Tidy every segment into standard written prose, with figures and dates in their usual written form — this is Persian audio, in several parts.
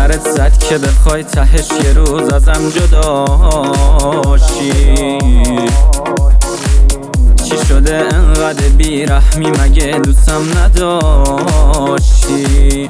سرت زد که بخوای تهش یه روز ازم جداشی. چی شده انقدر بیرحمی، مگه دوستم نداشتی؟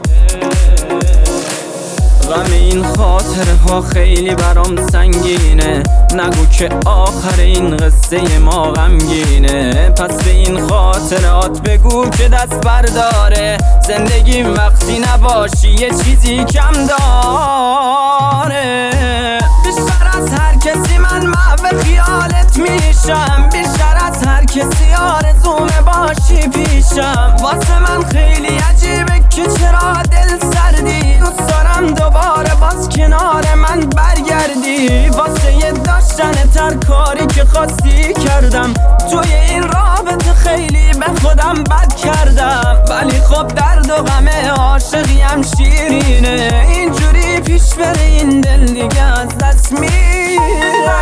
غم این خاطره ها خیلی برام سنگینه، نگو که آخر این قصه ما غمگینه. پس به این خاطرات بگو که دست برداره، زندگیم وقتی نباشی یه چیزی کم داره. بیشتر از هر کسی من محو خیالت میشم، بیشتر از هر کسی آرزومه باشی پیشم. واسه من خیلی عجیبه که چرا دل سردی، دوست دارم دوباره باز کنار من برگردی. واسه یه داشتن تر کاری که خواستی کردم، توی این رابطه خیلی به خودم بد کردم. ولی خب درد و غم عاشقیم شیرینه، اینجوری پیش بره این دل دیگه از دست میره.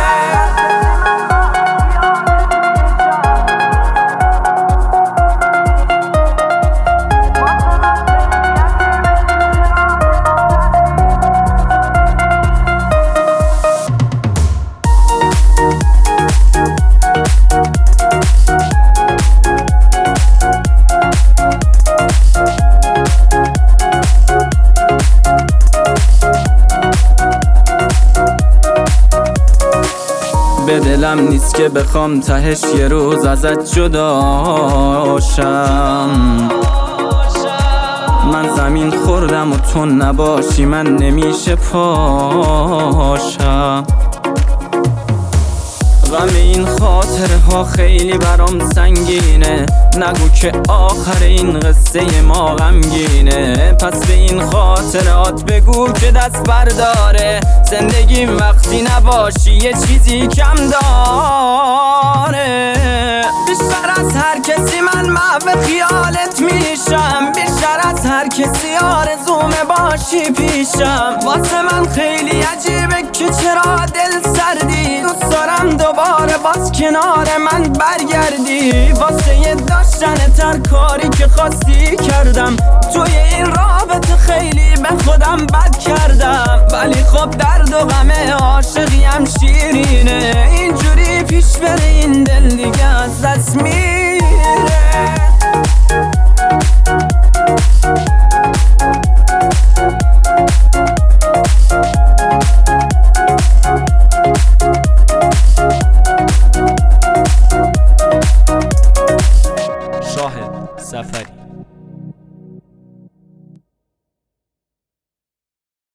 به دلم نیست که بخوام تهش یه روز ازت جداشم. من زمین خوردم و تو نباشی من نمیشه پاشم. غم این خاطره ها خیلی برام سنگینه، نگو که آخر این قصه ما غمگینه. پس به این خاطرات بگو که دست برداره، زندگیم وقتی نباشی یه چیزی کم داره. بیشتر از هر کسی من محو خیالت میشم، بیشتر از هر کسی آرزومه باشی پیشم. واسه من خیلی عجیبه که چرا دل سردی، دوست دارم دوباره باز کنار من برگردی. واسه یه داشتن تر کاری که خواستی کردم، توی این رابطه خیلی به خودم بد کردم. ولی خب درد و غم عاشقیم شیرینه، اینجوری پیش بره این دل دیگه از دست میره.